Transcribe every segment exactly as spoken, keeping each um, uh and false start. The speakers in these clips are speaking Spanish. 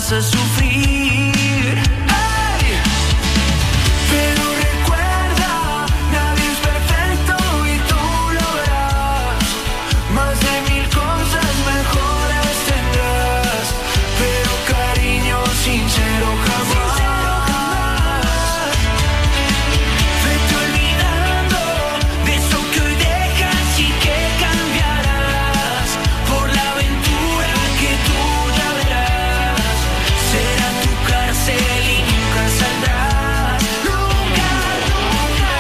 vas a sufrir. Ay, pero recuerda, nadie es perfecto y tú lo verás. Más de mil cosas mejores tendrás, pero cariño sincero jamás. Vete olvidando de eso que hoy dejas y que cambiarás por la aventura que tú ya verás. Será tu cárcel y nunca saldrás. Nunca, nunca.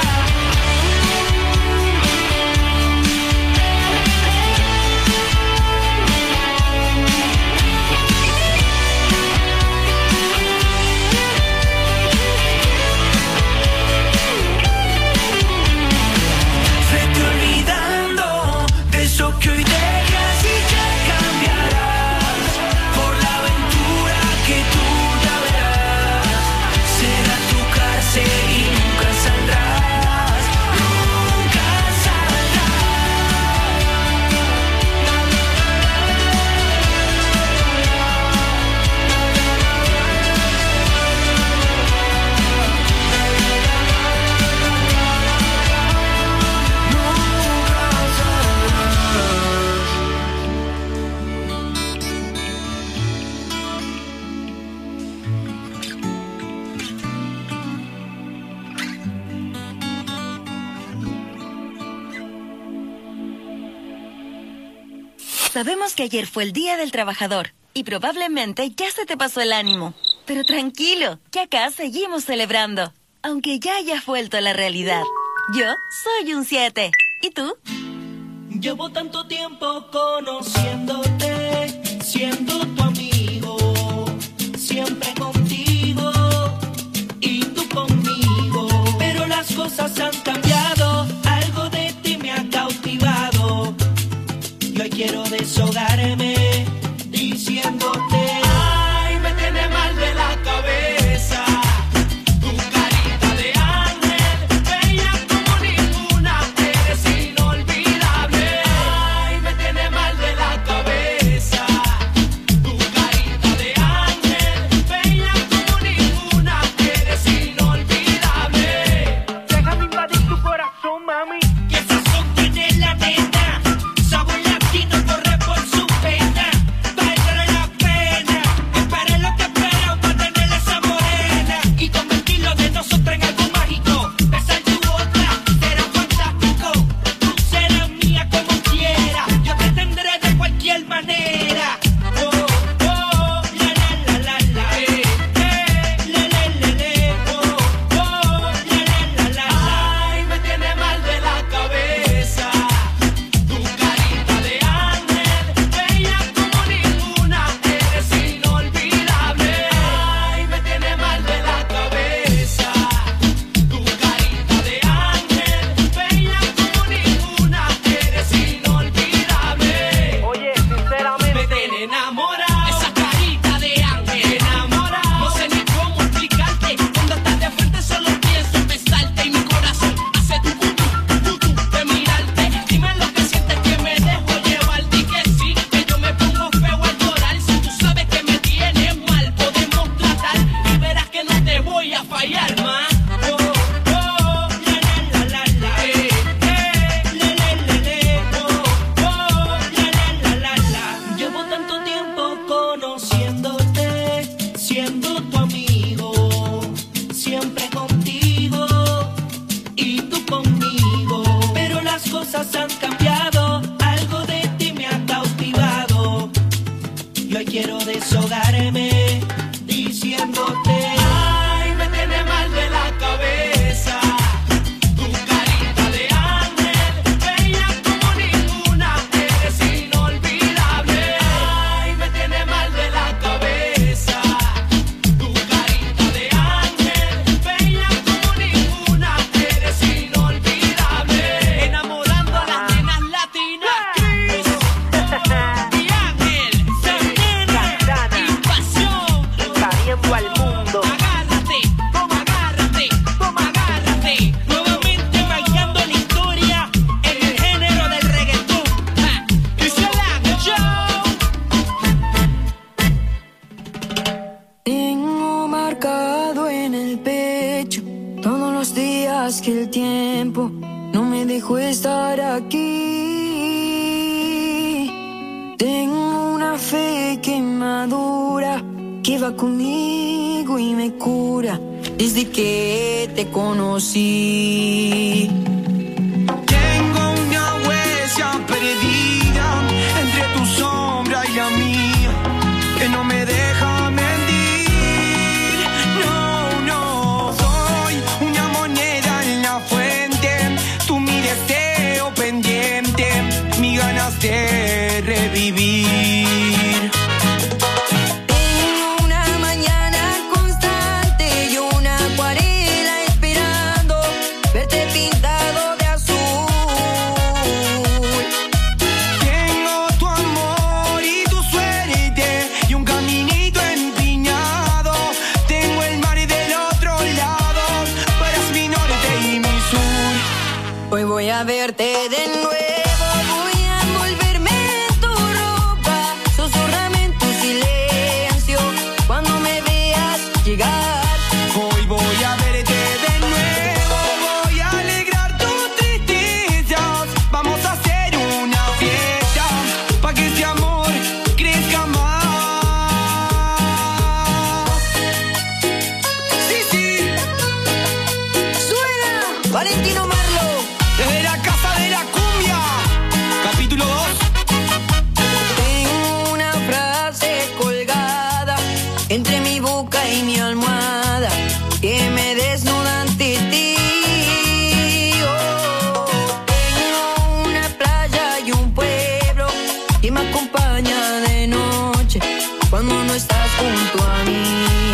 Vete olvidando de eso que hoy dejas y que cambiarás por la aventura que tú ya verás. Será tu cárcel y nunca saldrás. Nunca Sabemos que ayer fue el Día del Trabajador y probablemente ya se te pasó el ánimo. Pero tranquilo, que acá seguimos celebrando, aunque ya hayas vuelto a la realidad. Yo soy un siete. ¿Y tú? Llevo tanto tiempo conociéndote, siendo tu amigo, siempre contigo y tú conmigo. Pero las cosas han cambiado, algo de ti me ha cautivado. Y hoy quiero deshogarme diciéndote, ay, me tiene mal de la cabeza. Tu carita de ángel, bella como ninguna, eres inolvidable. Ay, me tiene mal de la cabeza. Tu carita de ángel, bella como ninguna, eres inolvidable. Déjame invadir tu corazón, mami. Que sazón tiene la nena, sabor latino corre por su pena. Valdrá la pena, espera lo que espera para tener esa morena y convertirlo de nosotros en algo mágico. Besar tu boca será fantástico. Tú serás mía como quiera, yo te tendré de cualquier manera. Oh, oh, la la la la la, eh, eh, le le le le, oh, oh, la la la la la. Ay, me tiene mal de la cabeza. Tu carita de ángel, bella como ninguna, eres inolvidable. Ay, me tiene mal de la cabeza. Tu carita de ángel, bella como ninguna, eres inolvidable. Oye, sinceramente me tiene enamorado. Esa carita de ángel me enamora. No sé ni cómo explicarte. Cuando estás de frente solo pienso en besarte y mi corazón hace tu putu, putu de mirarte. Dime lo que sientes, que me dejo llevar. Di que sí, que yo me pongo feo al llorar. Si tú sabes que me tienes mal, podemos tratar y verás que no te voy a fallar más. Oh, oh, la la la la la, eh, eh, le le le le, oh, oh, la la la la la. Llevo tanto tiempo conociéndote, siendo tu amigo, siempre contigo y tú conmigo. Pero las cosas han cambiado, algo de ti me ha cautivado. Y hoy quiero deshogarme diciéndote, ay, me tiene mal de la cabeza. Tu carita de ángel, bella como ninguna, eres inolvidable. Ay, me tiene mal de la cabeza. Tu carita de ángel, bella como ninguna, eres inolvidable. Enamorando a las nenas latinas. Chris, y Ángel, Santana, Invasión. sabías que el tiempo no me dejó estar aquí. Tengo una fe que madura, que va conmigo y me cura desde que te conocí. Tengo una huella perdida entre tu sombra y la mía, que no me deja mentir. No, no, soy una moneda en la fuente, tú mi deseo pendiente, mi ganas de revivir. Tengo una mañana constante y una acuarela esperando verte pintado de azul. Tengo tu amor y tu suerte y un caminito empiñado. Tengo el mar del otro lado, tú eres mi norte y mi sur. Hoy voy a verte de nuevo, voy a envolverme en tu ropa, susurrame en tu silencio cuando me veas llegar. Hoy voy a verte de nuevo, voy a alegrar tus tristezas. Vamos a hacer una fiesta pa' que este amor crezca más. Sí, sí, Suena Valentino Marlo. desde la casa de la cumbia, capítulo dos. Tengo una frase colgada entre mi boca y mi almohada que me desnuda ante ti. Oh, tengo una playa y un pueblo que me acompaña de noche cuando no estás junto a mí.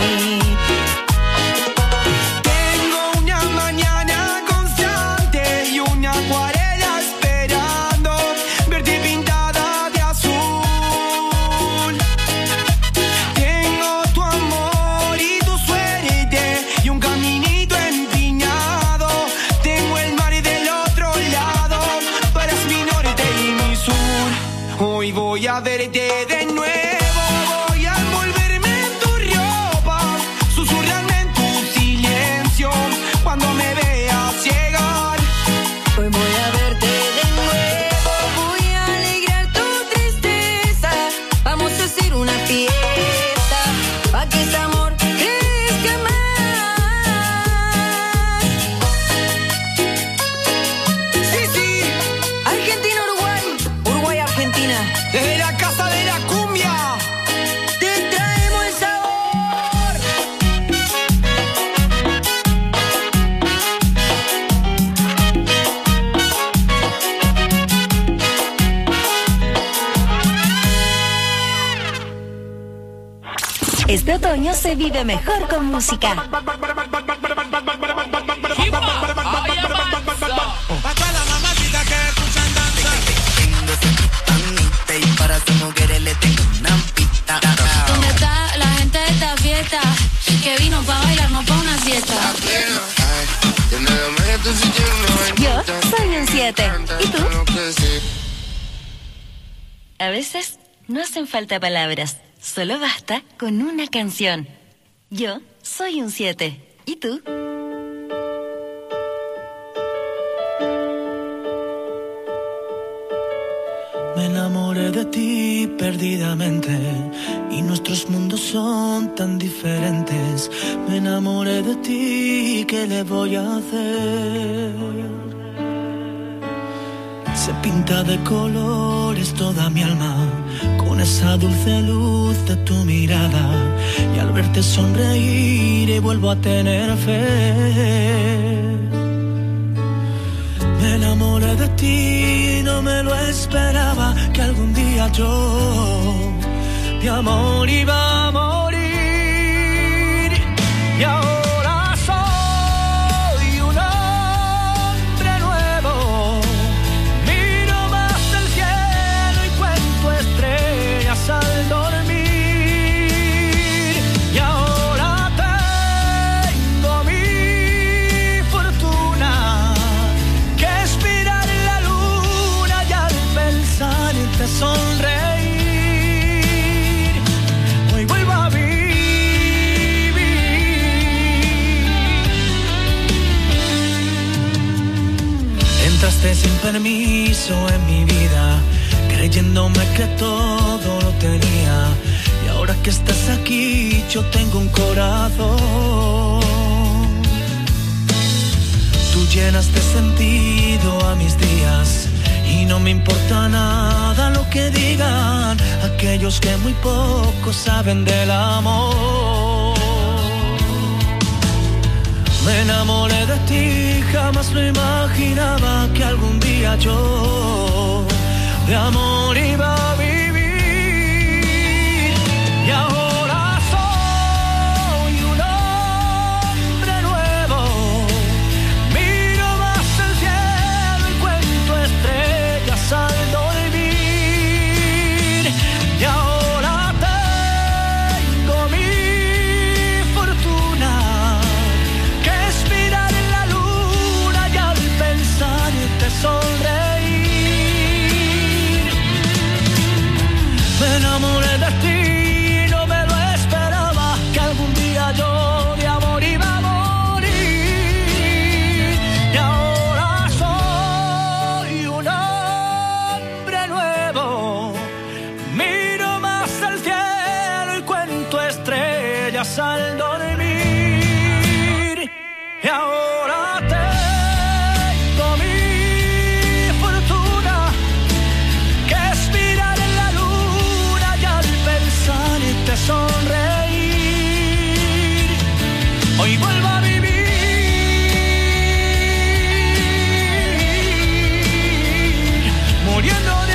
Tengo una mañana constante y una acuarela esperando verte pintada de azul. Tengo tu amor y tu suerte y un caminito empiñado. Tengo el mar del otro lado, tú eres mi norte y mi sur. Hoy voy a verte de nuevo, voy a envolverme en tu ropa, susurrarme en tu silencio cuando me veas llegar. Hoy voy a verte de nuevo, voy a alegrar tu tristeza. Vamos a hacer una fiesta pa' que este amor crezca más. Sí, sí, Argentina, Uruguay, Uruguay, Argentina. desde la casa de la cumbia. Te traemos el sabor. Este otoño se vive mejor con música. Pa' todas las mamacitas que escuchan danza. Y para sus mujeres le tengo una pista. ¿Dónde está la gente de esta fiesta? Que vino pa' bailar, no pa' una siesta. Yo soy un siete. ¿Y tú? A veces no hacen falta palabras, solo basta con una canción. Yo soy un siete. ¿Y tú? Me enamoré de ti perdidamente y nuestros mundos son tan diferentes. Me enamoré de ti, ¿qué le voy a hacer? Se pinta de colores toda mi alma con esa dulce luz de tu mirada, y al verte sonreír y vuelvo a tener fe. Me enamoré de ti, no me lo esperaba, que algún día yo de amor iba a morir. Y ahora soy un hombre nuevo, miro más el cielo y cuento estrellas al dormir. Y ahora tengo mi fortuna, que es mirar la luna y al pensar te sonreír. Hoy vuelvo a permiso en mi vida, creyéndome que todo lo tenía. Y ahora que estás aquí, yo tengo un corazón. Tú llenas de sentido a mis días y no me importa nada lo que digan aquellos que muy poco saben del amor. Me enamoré de ti, jamás lo imaginaba que algún día yo de amor iba a vivir. Y ahora soy un hombre nuevo, miro más el cielo y cuento estrellas al dormir. Y ahora tengo mi fortuna, que es mirar en la luna y al pensar te sonreír. Me enamoré de ti, no me lo esperaba, que algún día yo de amor iba a morir. Y ahora soy un hombre nuevo, miro más al cielo y cuento estrellas al dormir. Y ahora tengo mi fortuna, que es mirar en la luna y al pensar te sonreír. Hoy vuelvo a vivir, muriendo de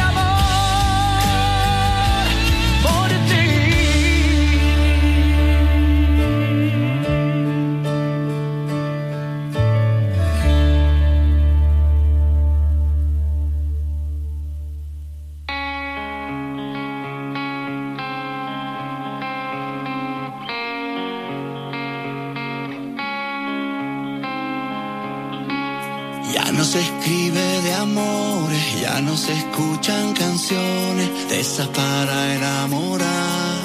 amor por ti. Ya no se escribe de amores, ya no se escuchan canciones de esas para enamorar.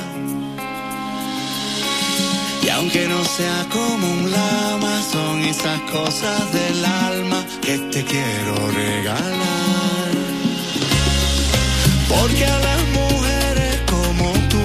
Y aunque no sea como un lama, son esas cosas del alma que te quiero regalar. Porque a las mujeres como tú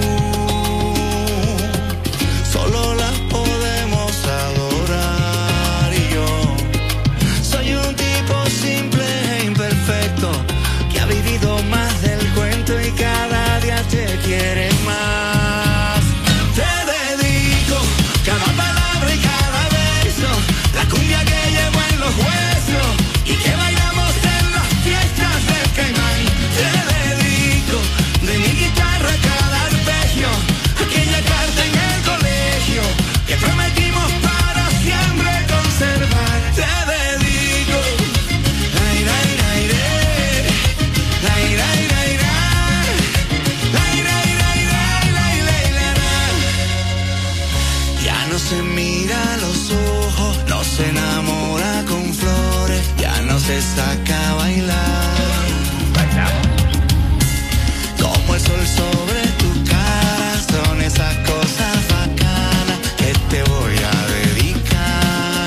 solo las podemos adorar. Y yo soy un tipo simple e imperfecto que ha vivido más del cuento y cada día te quiere más. Te dedico cada palabra y cada beso, la cumbia que llevo en los huesos y que bailamos en las fiestas del Caimán. Te dedico de mi guitarra cada arpegio, aquella carta en el colegio que prometimos para siempre conservar. Te dedico ay, ay, ay, ay, ay, ay, ay, ay, ay, ay, ay, ay, ay. Ya no se mira a los ojos, no se enamora con flores, ya no se saca a bailar. Como el sol sobre tu cara, son esas cosas bacanas que te voy a dedicar.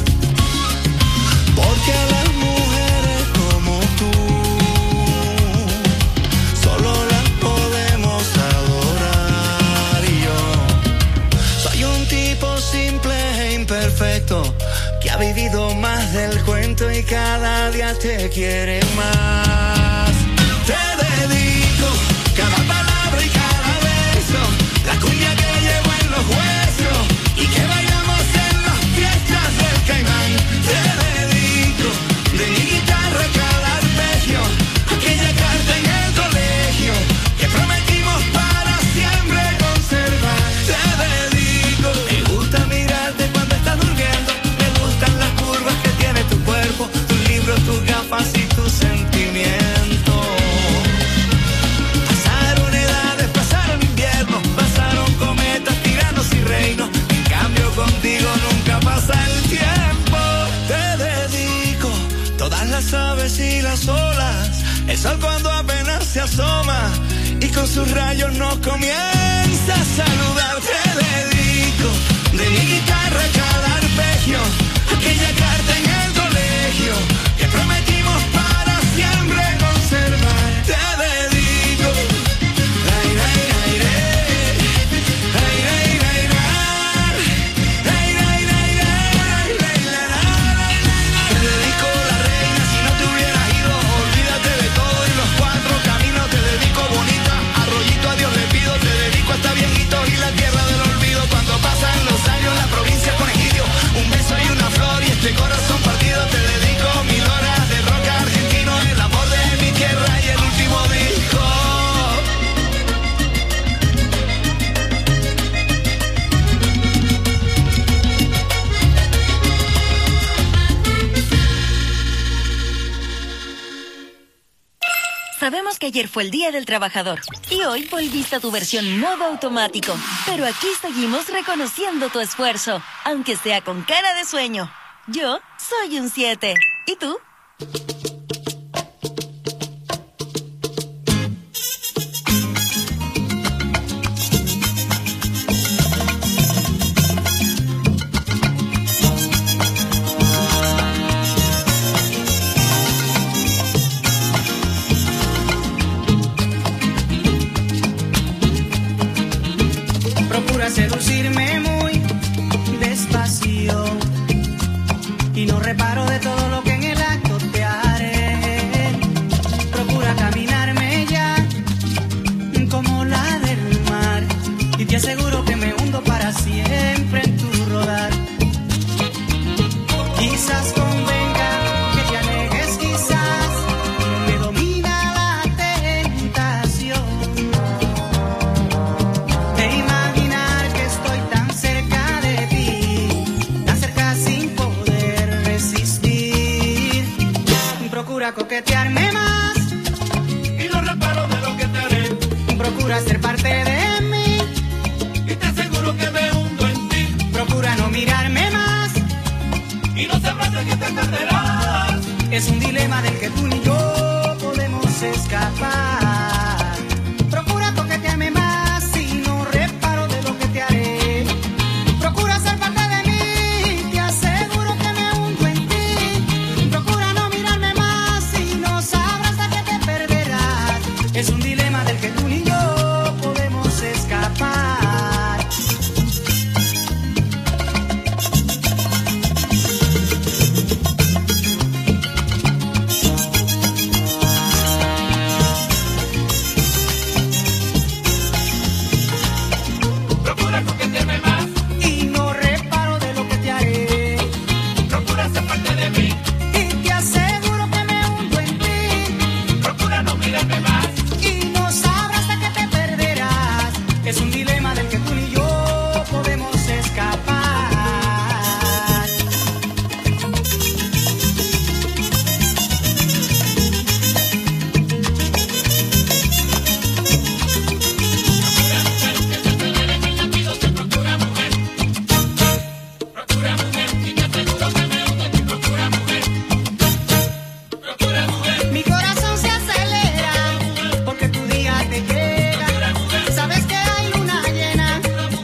Porque a las mujeres como tú solo las podemos adorar. Y yo soy un tipo simple e imperfecto que ha vivido más del cuento y cada día te quiere más. Te dedico cada palabra y cada beso, la cumbia que llevo en los huesos y que bailamos en las fiestas del Caimán. Te dedico de mi guitarra cada arpegio, aquella carta en el colegio que prometimos para siempre conservar. Te dedico, me gusta mirarte cuando estás durmiendo, me gustan las curvas que tiene tu cuerpo, tus libros, tus gafas y tus sentimientos. Pasaron edades, pasaron inviernos, pasaron cometas, tiranos y reinos. En cambio contigo nunca pasa el tiempo. Te dedico todas las aves y las olas, el sol cuando apenas se asoma y con sus rayos nos comienza a saludar. Te dedico de mi guitarra cada arpegio, aquella carta en el colegio que prometimos para que ayer fue el Día del Trabajador y hoy volviste a tu versión modo automático. Pero aquí seguimos reconociendo tu esfuerzo, aunque sea con cara de sueño. Yo soy un siete. ¿Y tú? Seducirme muy despacio y no reparo de todo lo que en el acto te haré. Procura caminarme ya como la del mar y te aseguro que me hundo para siempre en tu rodar. Quizás convenga que te alejes, quizás me domina la tentación de imaginar que estoy tan cerca de ti, tan cerca sin poder resistir. Procura coquetearme más Y no reparo de lo que te haré. procura ser parte de mí, Y te aseguro que me hundo en ti. procura no mirarme más. Y no sabrás de qué te perderás. Es un dilema del que tú ni yo podemos escapar. Procura coquetearme más y no reparo de lo que te haré. Procura ser parte de mí, te aseguro que me hundo en ti. Procura no mirarme más y no sabrás de qué te perderás. Es un dilema del que tú ni yo podemos escapar. Procura coquetearme más. Y no reparo de lo que te haré. Procura ser parte de mí. Y te aseguro que me hundo en ti. Procura no mirarme más. Y no sabrás de qué te perderás. Es un dilema del que tú ni yo podemos escapar. Mi corazón se acelera porque tu día te llega. Sabes que hay luna llena.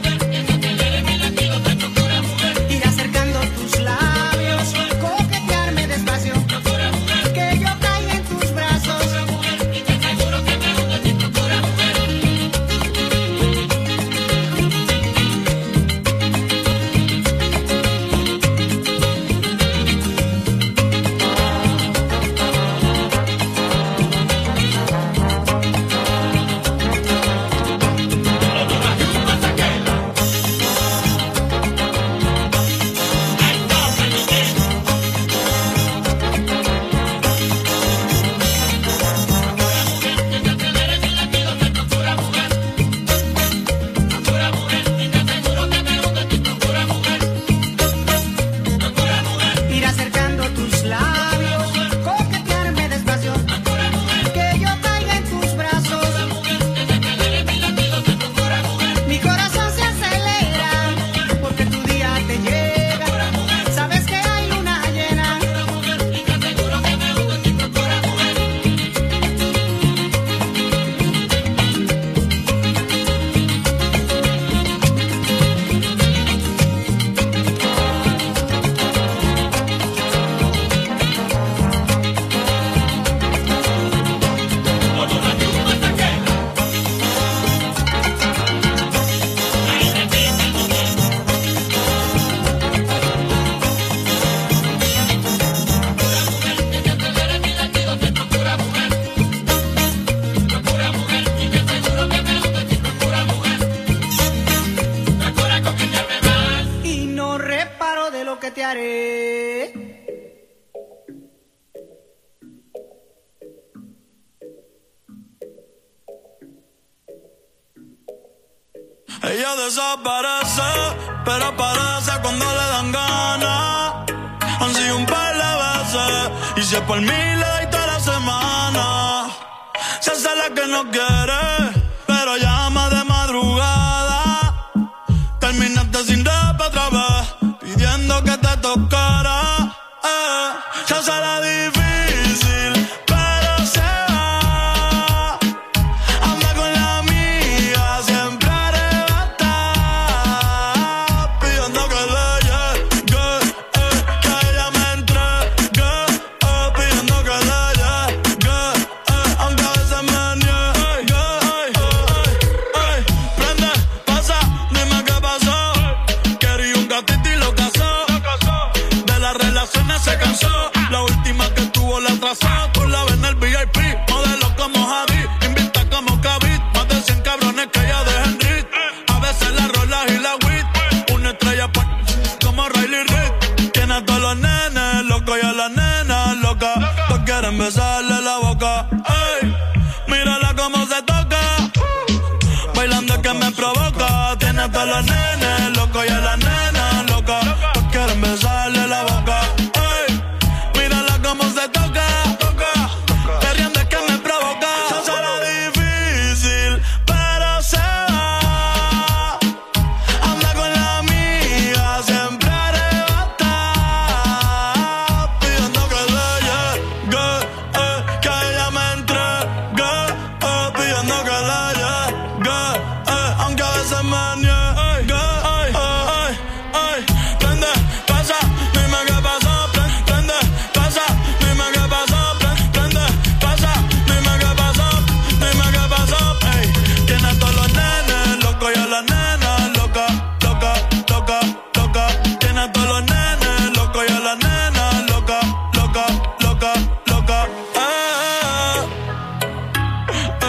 Ir acercando tus labios, coquetearme despacio. Que yo caiga en tus brazos. Ir acercando tus labios, coquetearme despacio. Que yo caiga en tus brazos. Mi corazón se acelera porque tu día te llega. Sabes que hay luna llena. Y no reparo de lo que te haré. Ella desaparece, pero aparece cuando le dan ganas. Han sido un par de veces, y si es por mí le doy toda la semana. se hace la que no quiere, pero llama de madrugada. Terminaste sin rap otra vez, pidiendo que te tocara. Eh, se hace la difícil, pero se va. Anda con la amiga, siempre arrebata, pidiendo que le llegue, eh, que ella me entregue, eh, pidiendo que le llegue, eh, aunque a veces me niegue. Eh, eh, eh, prende, pasa, dime qué pasó. Quería un gatito y lo casó. De las relaciones se cansó. La última que tuvo la atrasó. Tú la ves en el V I P, modelo como Javi, invita como Kavit. Más de cien cabrones que ella deja en rit. A veces la rolas y la wit. Una estrella pa- como Riley Reid. Tiene a todos los nenes locos y a las nenas locas. Todos quieren besarle la boca. Ey, mírala cómo se toca. Bailando que me provoca. Tiene a todos los nenes locos y a las nenas locas. Todos quieren besarle la boca. Ey, mírala cómo se toca. Perreando es que me provoca. Se hace la difícil, pero se va. Anda con la amiga, siempre arrebata, pidiendo que le llegue, eh, que ella me entregue, eh, pidiendo que le llegue, eh, aunque a veces me niegue. Ay, ay, ay, prende, pasa, dime qué pasó. Pre- Prende, pasa, dime qué pasó. Pre- Prende, pasa, dime qué pasó. Dime qué pasó. Ey, tiene a todos los nenes locos y a las nenas locas, loca, loca, loca. Tiene a todos los nenes locos y a las nenas locas, loca, loca, loca. Eh, eh,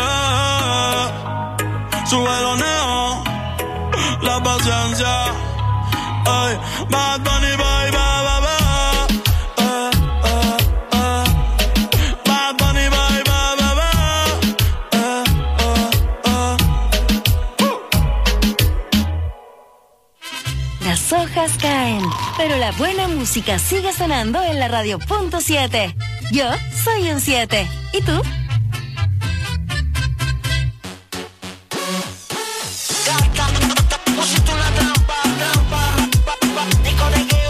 eh. Sube los neos, la paciencia. Ay, Bad Bunny, bye, bye, bye, bye. Eh, eh, eh. Bad Bunny, bye, bye, bye, bye. Eh, eh, eh. Las hojas caen, pero la buena música sigue sonando en la radio punto siete. Yo soy un siete. ¿Y tú? Pusiste una trampa, trampa, Nico de que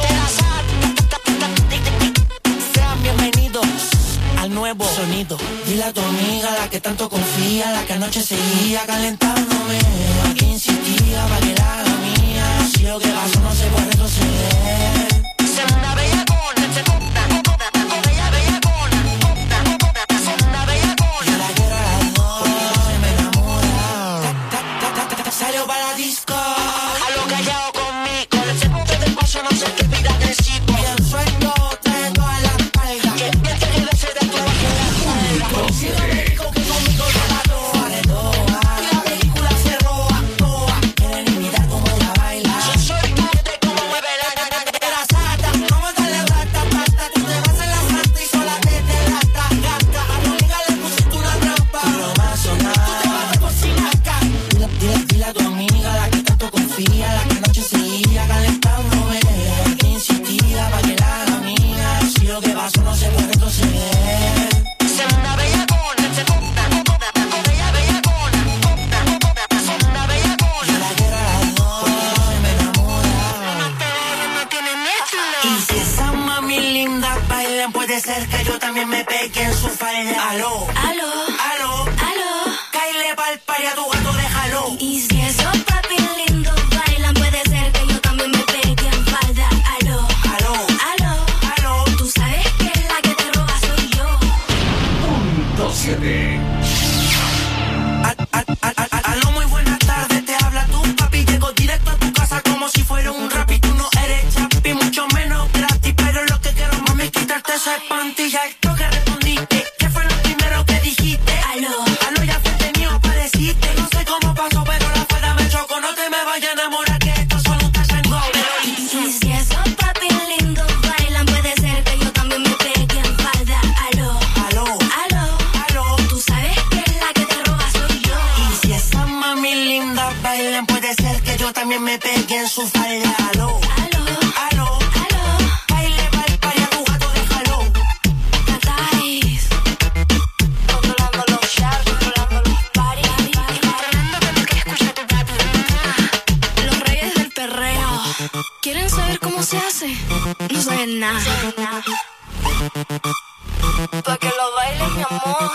sean bienvenidos al nuevo sonido. Dile a tu amiga, la que tanto confía, la que anoche seguía calentándome, la que insistía para que la haga mía. Si lo que pasó no se puede retroceder. Se una bellacona, se corta, bella bellacona, se una bellacona. Yo la quiero a las dos, se me enamora. Salió para la disco. A lo callado conmigo. El segundo del paso no sé qué vida agresivo. Bien suelto, trae toda la espalda. Que piensa que le cede tu bajo la espalda. Si no me dijo que conmigo se la toa, le toa. Y la película se roba, toa. Quieren imitar como ella baila. Yo soy tú, de cómo mueve la era sata. Vamos a darle rata, pata. Tú te vas en la santa y sola te delata. Gata, a tu amiga le pusiste una trampa. Y no va a sonar. Tú te vas a cocinar acá. Dile, dile, dile a tu amiga, la que tanto confía, la que anoche seguía calentándome, la que insistía para que la haga mía. Si lo que pasó no se puede retroceder. Se una bellacona, se corta, bella bellacona, se una bellacona. Yo la quiero a las dos, me enamora. Y si esa mami linda bailan, puede ser que yo también me pegue en su falda. Aló, Aló, aló, aló. caile pa'l pari a tu gato, déjalo. Y si esos papi lindos bailan, puede ser que yo también me pegue en falda. Aló, Aló, aló, aló. tú sabes que la que te roba soy yo. A- a- a- a- Aló, muy buenas tardes, te habla tu papi. Llego directo a tu casa como si fuera un rap. Y tú no eres chapi, mucho menos gratis. Pero lo que quiero, mami, es quitarte esa pantilla. Esto que respondiste, ¿qué fue lo primero que dijiste? Aló, Aló, ya frente mío apareciste. No sé cómo pasó, pero la fuera me chocó. No te me vayas a enamorar, que esto solo está saliendo. y si esos papi lindos bailan, puede ser que yo también me pegue en falda. Aló, Aló, aló, aló. tú sabes que la que te roba soy yo. Y si esa mami linda bailan, puede ser que yo también me pegue en su falda. Aló, Aló, aló. aló, Baile pa'l pari a tu gato, déjalo. Catáis. Controlando los sharks. ¿Cómo se hace? No sabes nada. Pa' que lo baile, mi amor.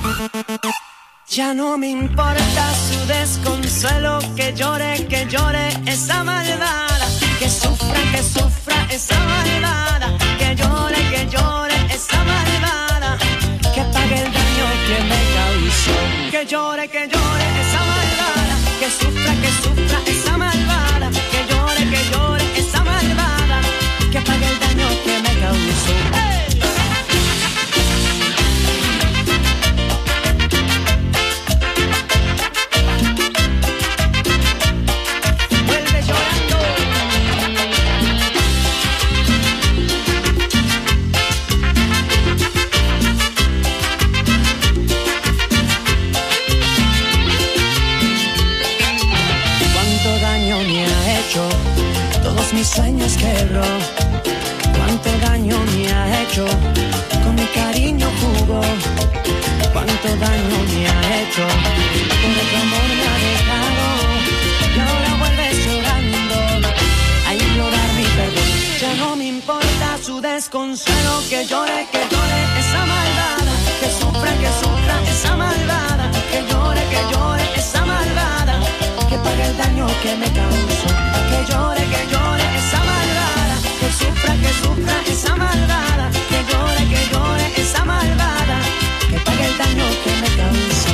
Ya no me importa su desconsuelo, que llore, que llore esa malvada, que sufra, que sufra esa malvada, que llore, que llore esa malvada, que pague el daño que me causó. Que llore, que llore esa malvada, que sufra, que sufra esa malvada, que llore, que llore esa malvada, que pague el daño que me causó. ¡Hey! Todos mis sueños quebró, cuánto daño me ha hecho, con mi cariño jugó, cuánto daño me ha hecho, por otro amor me ha dejado, y ahora vuelve llorando a implorar mi perdón. Ya no me importa su desconsuelo, que llore, que llore esa malvada, que sufra, que sufra esa malvada, que llore, que llore esa malvada, que pague el daño que me causó. Que llore, que llore esa malvada, que sufra, que sufra esa malvada, que llore, que llore esa malvada, que pague el daño que me causó.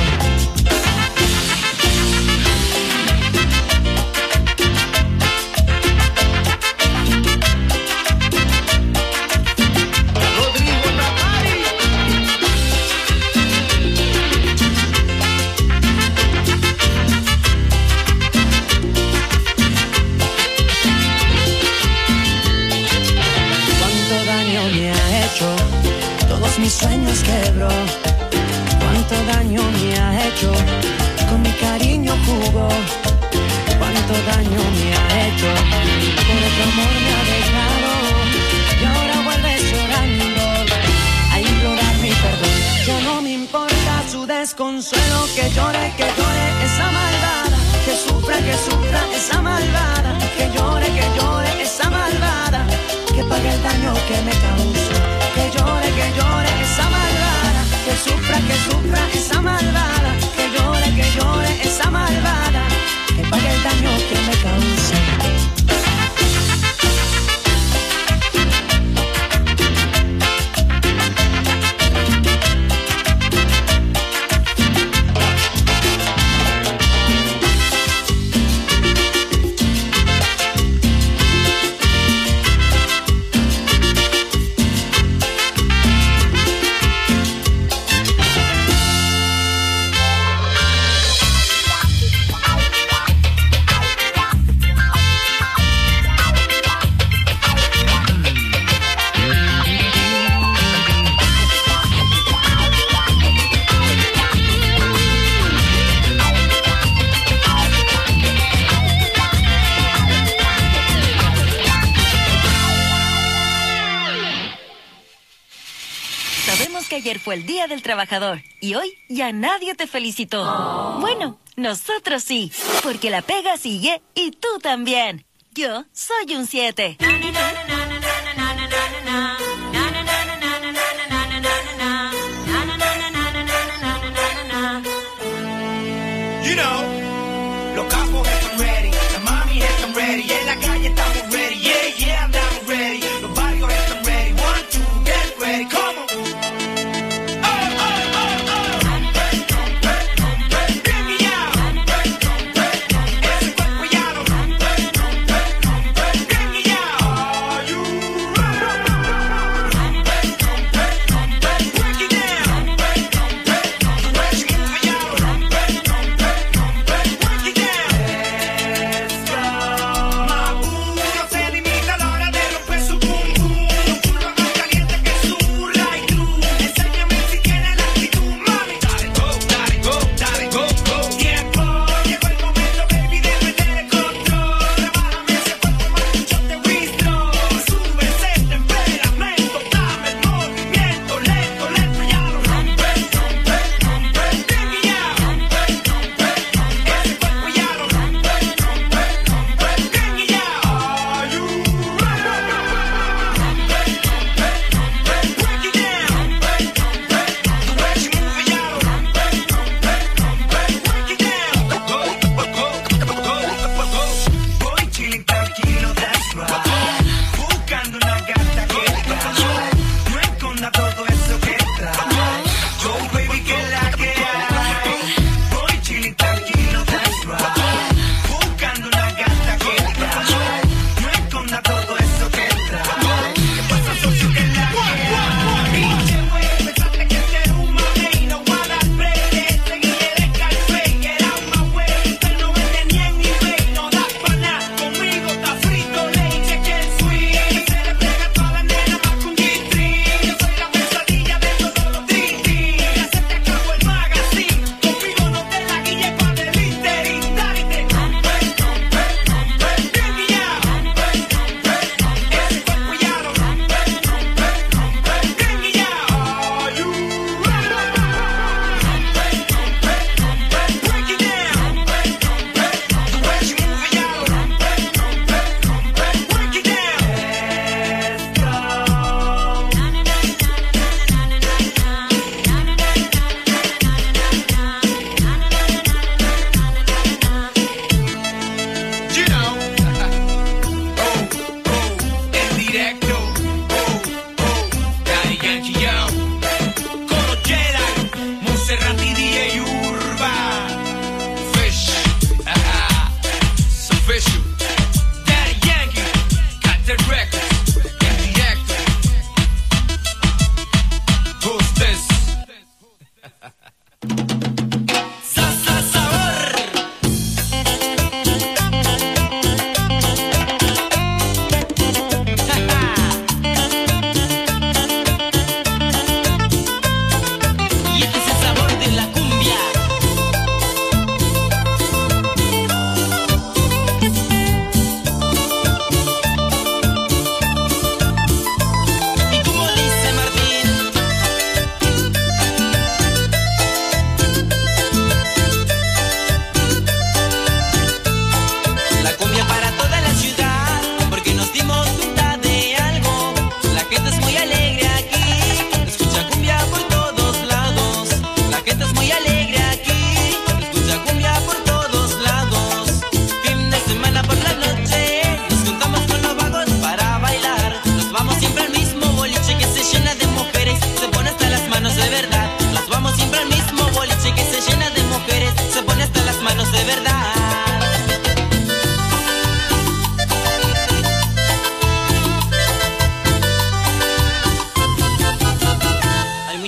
Todos mis sueños quebró, cuánto daño me ha hecho, con mi cariño jugó, cuánto daño me ha hecho, por otro amor me ha dejado, y ahora vuelve llorando a implorar mi perdón. Ya no me importa su desconsuelo, que llore, que llore esa malvada, que sufra, que sufra esa malvada, que llore, que llore esa malvada, que pague el daño que me causó. Que llore, que llore esa malvada, que sufra, que sufra esa malvada, que llore, que llore esa malvada, que pague el daño que me causó. Ayer fue el Día del Trabajador y hoy ya nadie te felicitó. Oh. Bueno, nosotros sí, porque la pega sigue y tú también. Yo soy un siete. You know, los capos están ready, las mami están ready, y en la calle estamos ready, yeah, yeah, andamos ready, los barrios están ready, one, two, get ready, come on. You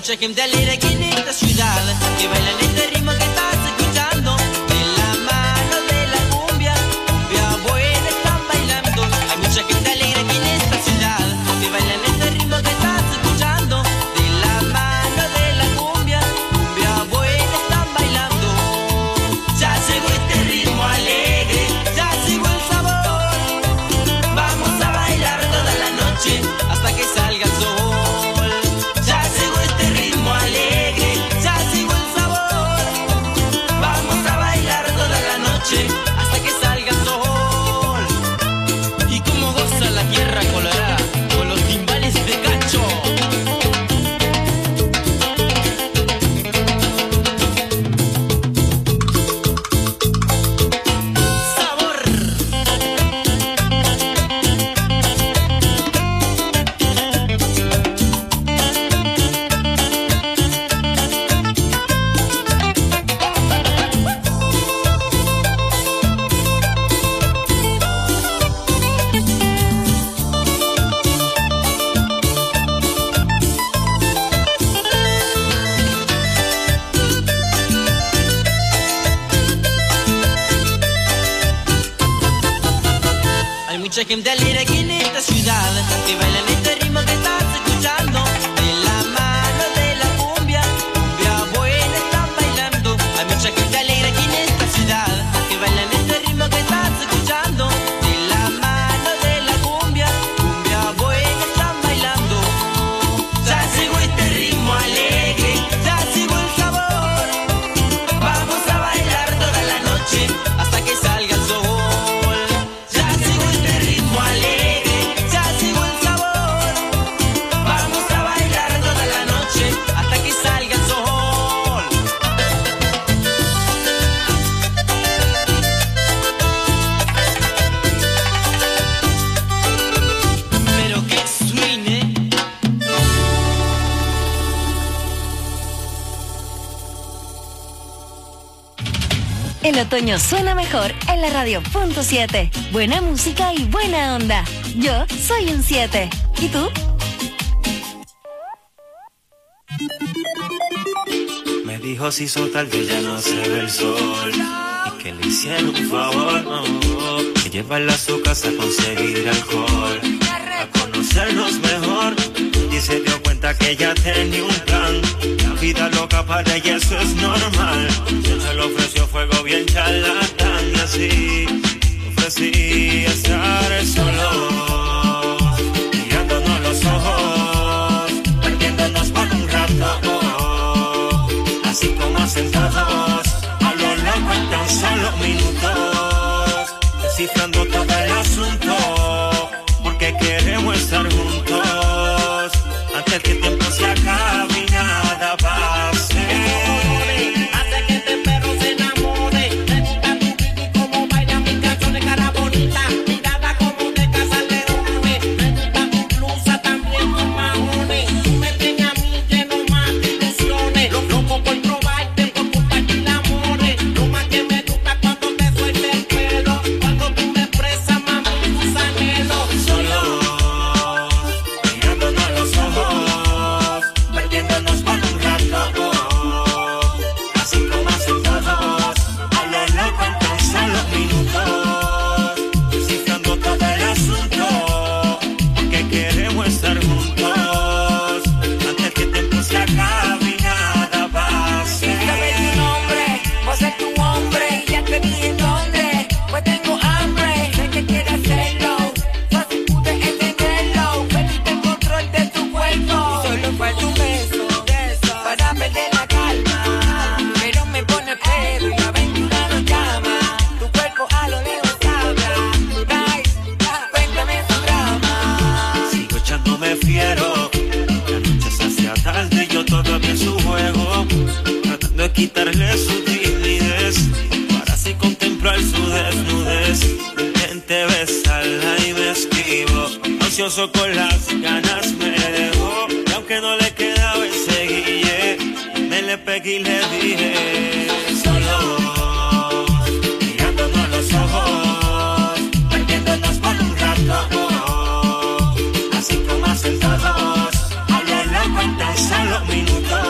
mucha gente alegre aquí en esta ciudad que bailan este ritmo que estás escuchando. De la mano de la cumbia, cumbia buena están bailando. Hay mucha gente alegre aquí en esta ciudad que bailan este ritmo que estás escuchando. De la mano de la cumbia, cumbia buena están bailando. Ya llegó este ritmo alegre, ya llegó el sabor. Vamos a bailar toda la noche hasta que salga el sol. Hasta que salga el sol. Y como goza la tierra colorada con los timbales de cacho. Sabor. Mucha gente alegre aquí en esta ciudad que baila en este ritmo que estás escuchando. De la mano de la cumbia, cumbia buena están bailando. Hay mucha gente alegre aquí en esta ciudad que baila en este ritmo que estás escuchando. De la mano de la cumbia, cumbia buena están bailando. Ya llegó este ritmo alegre, ya llegó el sabor. Vamos a bailar toda la noche hasta que salga el sol. El otoño suena mejor en la radio punto siete. Buena música y buena onda. Yo soy un siete. ¿Y tú? Me dijo si hizo tarde ya no se ve el sol y que le hicieron un favor, no, que llevarla a su casa a conseguir alcohol, a conocernos mejor. Y se dio cuenta que ella tenía un plan. La vida loca para ella eso es normal. Se le ofreció fuego bien charlatán y así ofrecí estar solo, mirándonos los ojos, perdiéndonos por un rato, así como sentados a lo largo en tan solo minutos, descifrando todo el asunto, porque queremos estar juntos antes que el tiempo se acabe y nada pase. Hace que este perro se enamore. Me gusta tu pico y como baila mis canciones, cara bonita, mirada como de casalerones. Me gusta tu blusa también con majones. Tú me tienes a mí lleno más de ilusiones. Lo loco por probarte, por compartir amores. Lo más que me gusta cuando te suelta el pelo, cuando tú me expresas, mami, tus anhelos. Solo mirándonos los ojos, perdiéndonos por un rato, así como sentados a lo largo en tan solo minutos, descifrando todo el asunto, porque queremos estar juntos antes que el tiempo se acabe y nada pase. Saber tu nombre, voy a ser tu hombre. Ya te dije dónde, pues tengo hambre. Sé que quieres hacerlo, fácil pude entenderlo. Perdiste el control de tu cuerpo. Solo falta un beso para perder la calma. Pero me pone pedo y la aventura nos llama. Tu cuerpo a lo lejos habla. Nice, cuéntame tu drama. Sigo echándome fiero, la noche se hacía tarde y yo todavía en su juego, tratando de quitarle su timidez para así contemplar su desnudez. Intenté besarla y me esquivo, ansioso con las ganas me dejó, y aunque no le quedaba ese guille, me le pegué y le dije solo, mirándonos los ojos, perdiéndonos por un rato, así como sentados a lo largo en tan solo minutos,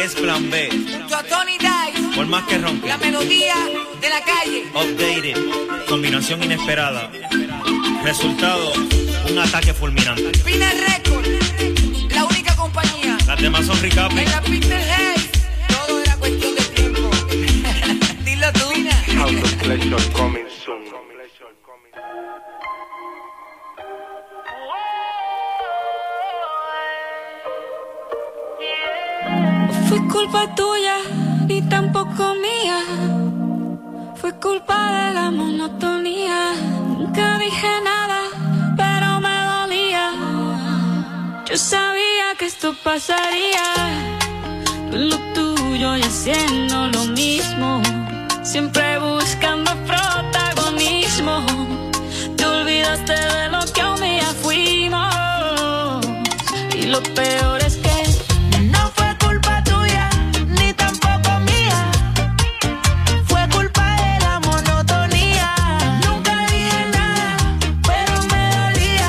es Plan B. Junto a Tony Dice. Por más que ronque. La melodía de la calle. Updated. Combinación inesperada. Resultado, un ataque fulminante. Pina Record. La única compañía. Las demás son Ricapi. En la Peter Hayes. Todo era cuestión de tiempo. Dilo tú. House of Pleasure coming soon. No fue culpa tuya, ni tampoco mía. Fue culpa de la monotonía. Nunca dije nada, pero me dolía. Yo sabía que esto pasaría. Tú en lo tuyo y haciendo lo mismo. Siempre buscando protagonismo. Te olvidaste de lo que un día fuimos. Y lo peor es que no fue culpa tuya, ni tampoco mía. Fue culpa de la monotonía. Nunca dije nada, pero me dolía.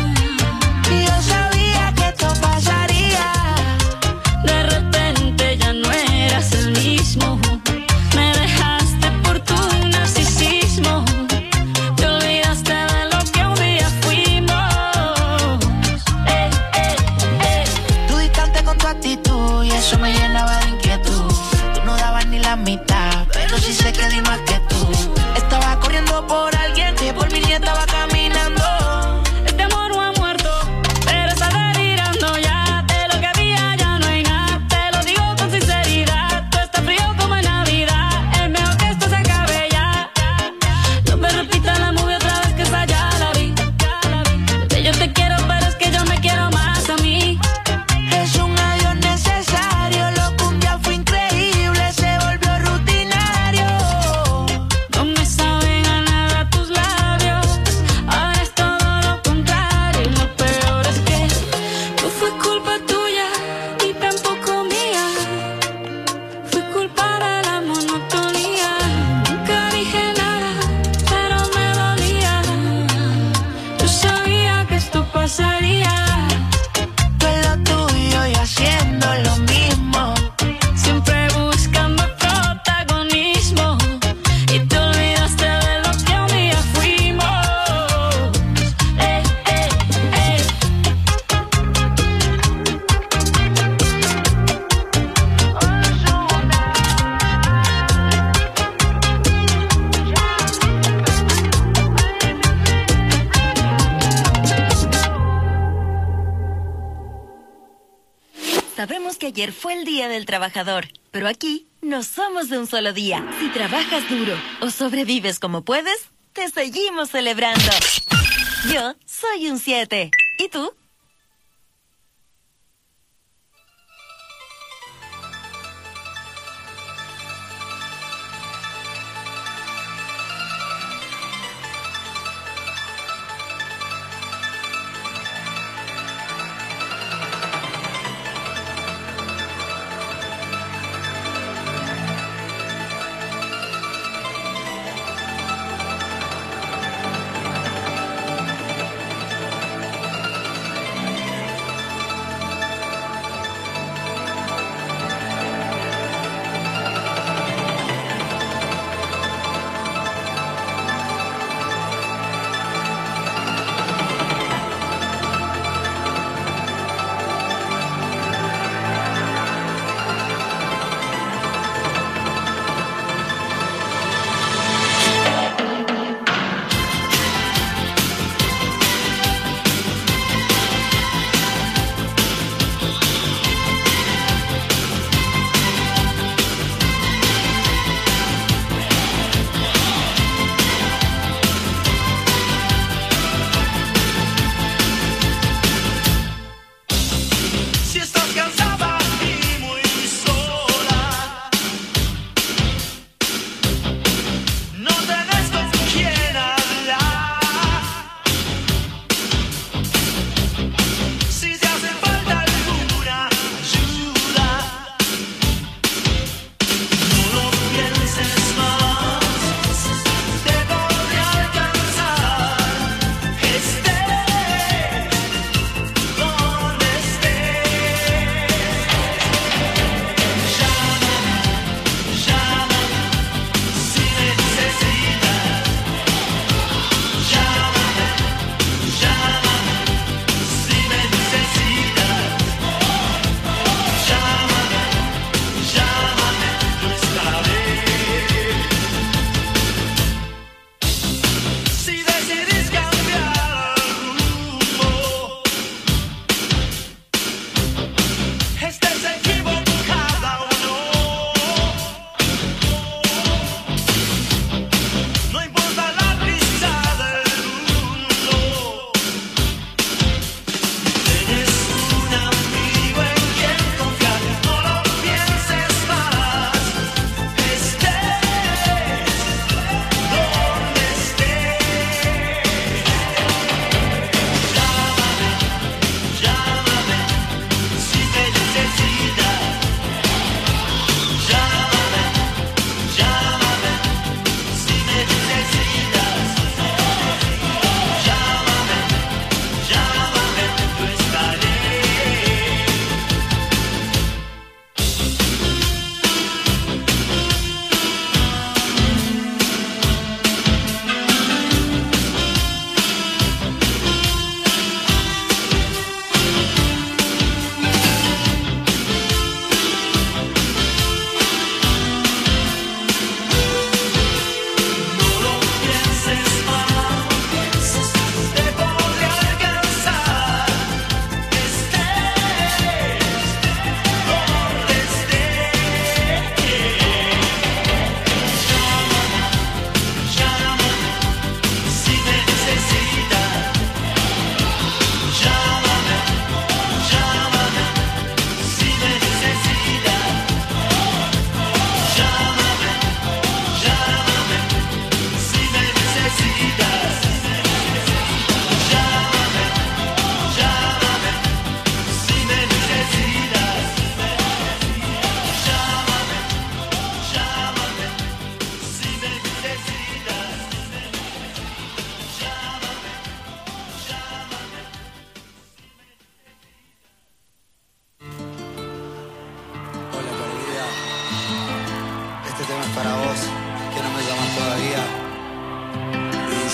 Y yo sabía que esto pasaría. De repente ya no eras el mismo. Me dejaste por tu narcisismo. Te olvidaste de lo que un día fuimos. Eh, eh, eh. Tú distante con tu actitud y eso me llenaba de inquietud. Tú no dabas ni la mitad, pero sí sé que di más que tú. Estaba corriendo por alguien que por mí ni estaba caminando. Este amor no ha muerto, pero está delirando ya. De lo que había ya no hay nada. Te lo digo con sinceridad. Tú estás frío como en Navidad. Es mejor que esto se acabe ya. No me repita la movie otra vez, que esa ya la vi. Que yo te quiero, pero es que yo me quiero más a mí. Es un adiós necesario, lo que un día fue increíble se volvió rutinario. No me saben a nada tus labios. Ahora es todo lo contrario. Y lo peor es que no fue culpa tuya, ni tampoco mía. Fue culpa de la monotonía. Nunca dije nada, pero me dolía. Yo sabía que esto pasaría. Tú en lo tuyo y haciendo lo mismo. Siempre buscando protagonismo. Y te olvidaste de lo que un día fuimos. Eh, eh, eh. Sabemos que ayer fue el Día del Trabajador, pero aquí no somos de un solo día. Si trabajas duro o sobrevives como puedes, te seguimos celebrando. Yo soy un siete. ¿Y tú?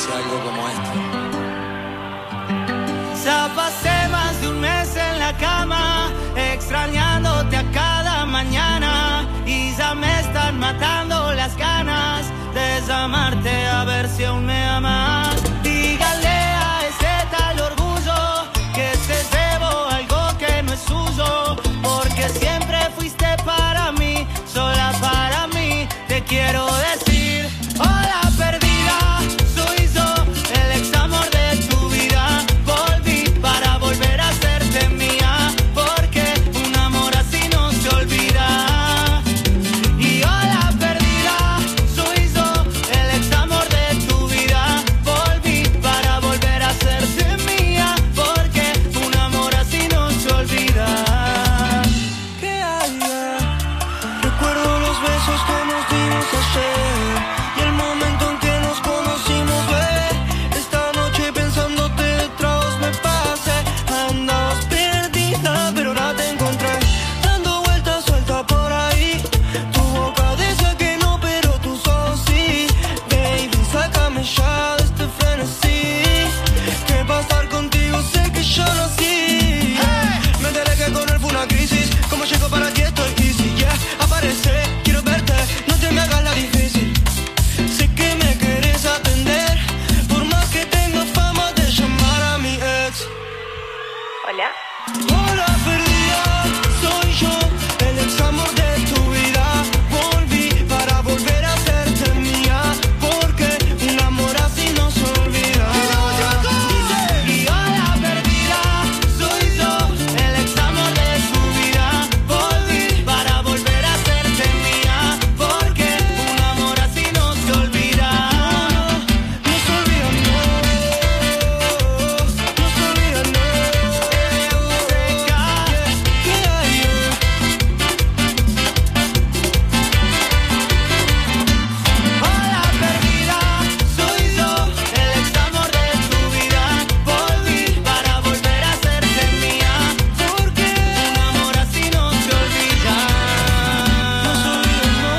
dice algo como esto. Ya pasé más de un mes en la cama, extrañándote a cada mañana, y ya me están matando las ganas de llamarte a ver si aún me amas. Dígale a ese tal orgullo que se llevó algo que no es suyo, porque siempre fuiste para mí, sola para mí. Te quiero decir, hola perdida, soy yo, el ex amor de tu vida. Volví para volver a hacerte mía, porque un amor así no se olvida. Y hola perdida, soy yo, el ex amor de tu vida. Volví para volver a hacerte mía, porque un amor así no se olvida. ¿Qué hay? Recuerdo los besos que nos dimos ayer y el momento en que nos conocimos, ve. Esta noche pensándote detrás me pasé. Andabas perdida, pero ahora te encontré, dando vueltas suelta por ahí. Tu boca dice que no, pero tus ojos sí. Baby, sácame ya de este frenesí, que pasar contigo sé que yo nací. Me enteré que con él fue una crisis. Como llego para ti estoy easy, yeah. Aparece, quiero verte, no te me hagas la difícil. Sé que me quieres atender, por más que tenga fama de llamar a mi ex. Hola. Hola perdida, soy yo, el ex amor de tu vida. Volví para volver a hacerte mía, porque un amor así no se olvida. Y hola perdida, soy yo, el ex amor de tu vida. Volví para volver a hacerte mía, porque un amor así no se olvida. No se olvida, no, no se olvida, no. ¿Qué hay? Hola perdida, soy yo, el ex amor de tu vida. Volví para volver a hacerte mía, porque un amor así no se olvida. No se olvida, no.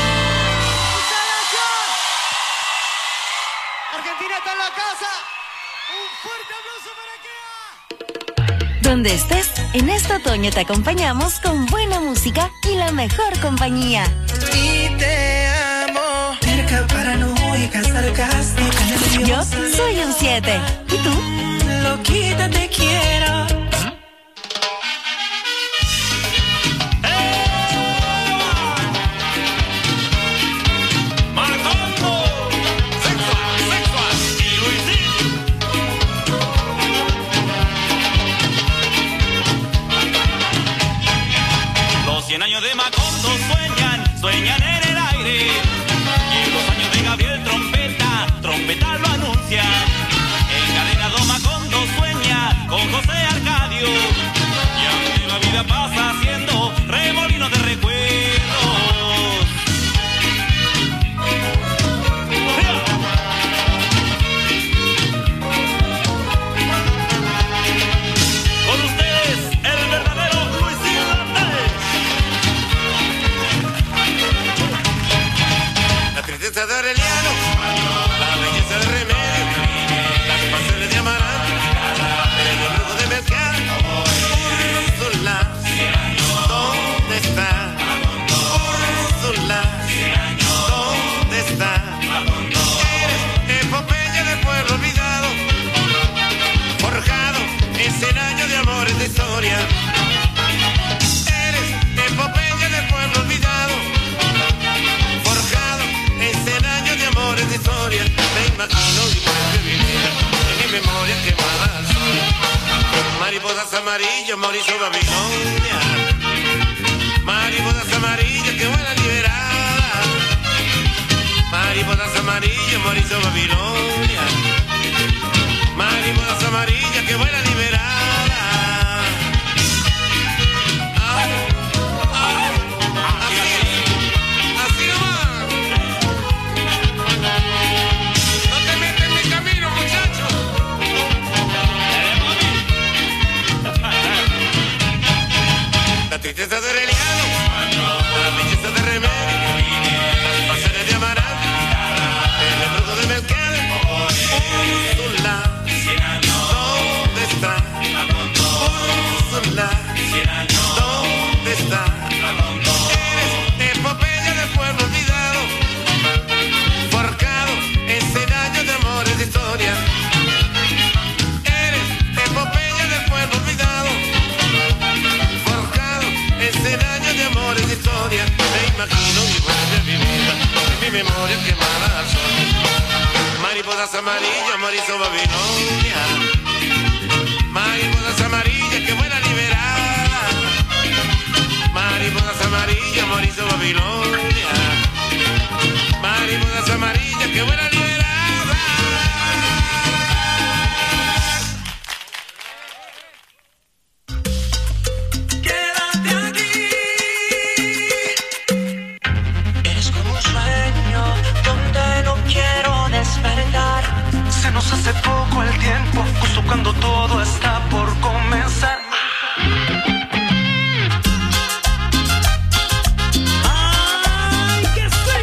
Argentina está en la casa. Un fuerte aplauso para Kea. Donde estés, en este otoño te acompañamos con buena música y la mejor compañía. Y te amo. Cerca, paranoica, sarcástica, Yo nerviosa. soy un siete. ¿Y tú? Loquita, te quiero. Marcando, sexual, sexual y Luisín. Los cien años de Macondo sueñan, sueñan en el aire. Y los años de Gabriel Trompeta, Trompeta lo anuncia. Encadenado Macondo sueña con José Arcadio. Y aunque la vida pasa haciendo remolinos de recuerdos. Con ustedes, el verdadero Luisín Landés. La tristeza de Aureliano, la belleza de Remedio, las pasteles de amaranto, el embrujo de mezcal. Úrsula, ¿dónde está? Úrsula, ¿dónde está? Eres epopeya del pueblo olvidado, forjado en cien años de amores de historia. Eres epopeya del pueblo olvidado, forjado en cien años de amores de historia. Me imagino y puedo vivir en mi memoria quemada al sol. Mariposas amarillas, Mauricio Babilonia. Mariposas amarillas que vuelan liberadas. Mariposas amarillas, Mauricio Babilonia. Mariposas amarillas que vuelan liberadas. Ay, ay, así, así nomás. No te metas en mi camino, muchacho. La tristeza de Aureliano, la belleza de Remedio, las pasteles de amaranto, el embrujo de mezcal. ¿Dónde está? Eres epopeya del pueblo olvidado, forjado en cien años de amores de historia. Eres epopeya del pueblo olvidado, forjado en cien años de amores de historia. Me imagino mi vuelve a vivir, mi memoria quemada al sol. Mariposas amarillas, Mauricio Babilonia. Mariposas amarillas que vuelan liberadas. Mariposas amarillas, Mauricio Babilonia. Mariposas amarillas que vuelan liberadas. Quédate aquí. Eres como un sueño donde no quiero despertar. Se nos hace poco el tiempo, justo cuando todo está por comenzar. ¡Ay, que sí!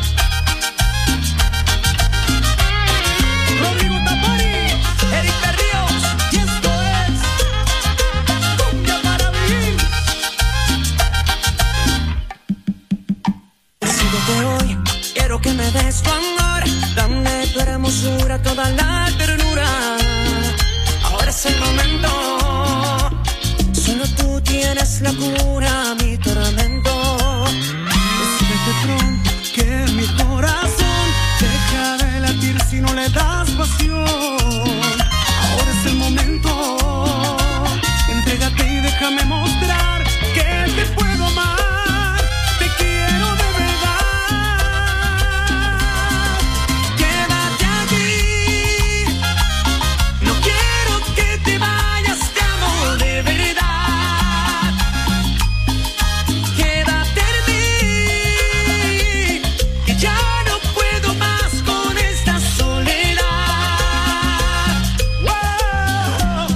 Rodrigo Tapari, Eric Berríos, y esto es Cumbia para vivir. Decídete hoy, quiero que me des tu amor. Dame tu hermosura, toda la ternura. Ahora es el momento. Solo tú tienes la cura a mi tormento. Decídete pronto que mi corazón deja de latir si no le das pasión. Ahora es el momento. Entrégate y déjame mostrar que te puedo amar. Te quiero de verdad. Quédate aquí. No quiero que te vayas, te amo de verdad. Quédate en mí, que ya no puedo más con esta soledad. Wow.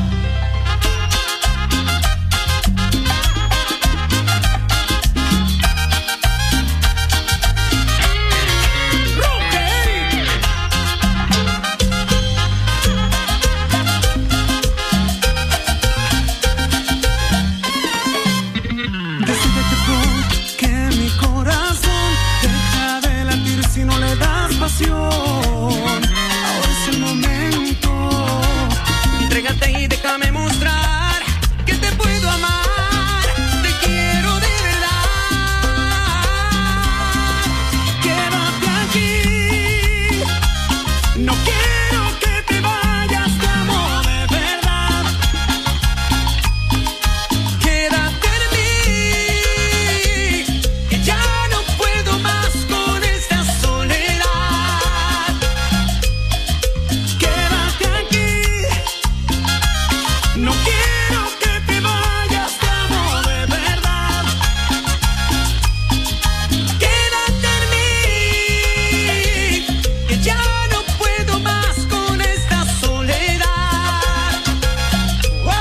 Decídete pronto que mi corazón deja de latir si no le das pasión. Ahora es el momento. Entrégate y déjame mostrar que te puedo amar. Te quiero de verdad. Quédate aquí. No quiero que te vayas, te amo de verdad. Quédate en mí, que ya no puedo más con esta soledad. Quédate aquí. No quiero que te vayas, te amo de verdad. Quédate en mí, que ya no puedo más con esta soledad. Wow.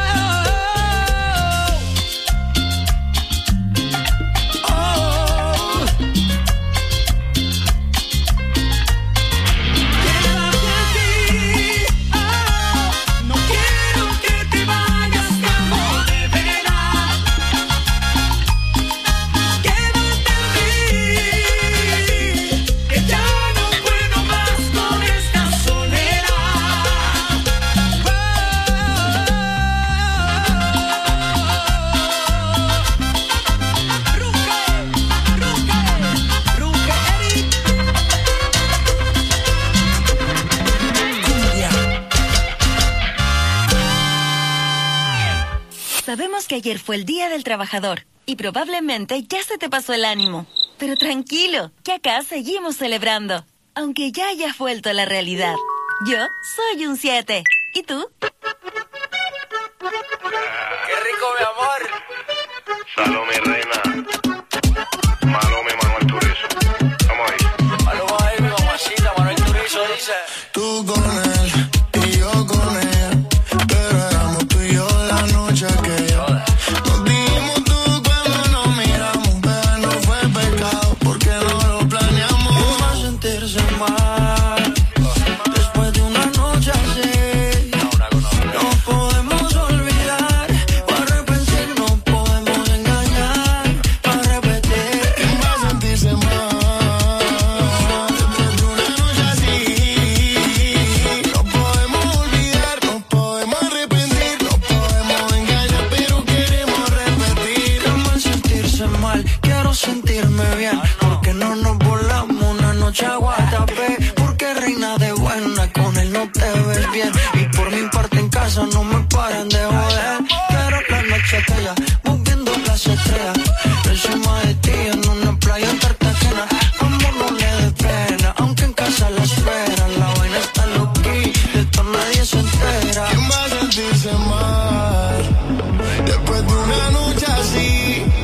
Oh. Quédate aquí. Oh. No quiero que te vayas, te amo de verdad. Quédate en mí, que ya no puedo más con esta soledad. Sabemos que ayer fue el Día del Trabajador y probablemente ya se te pasó el ánimo. Pero tranquilo, que acá seguimos celebrando, aunque ya hayas vuelto a la realidad. Yo soy un siete. ¿Y tú? ¡Qué rico, mi amor! Salome Reina. Malome Manuel Turizo. Vamos ahí. Vamos ahí, mi mamacita, Manuel Turizo dice. Tú con él y yo con ella, pero éramos tú y yo la noche aquella. Nos dimos tú cuando nos miramos, pero no fue pecado porque no lo planeamos. Uno a sentirse mal después de una noche así. No podemos olvidar o arrepentirnos noche aguántame, porque reina de buena, con él no te ves bien. Y por mi parte en casa no me paran de joder. Pero la noche aquella, moviendo las estrellas, encima de ti en una playa en Cartagena. Amor, no le dé pena, aunque en casa la espera. La vaina está loquí, de esto nadie se entera. ¿Quién va a sentirse mal después de una noche así?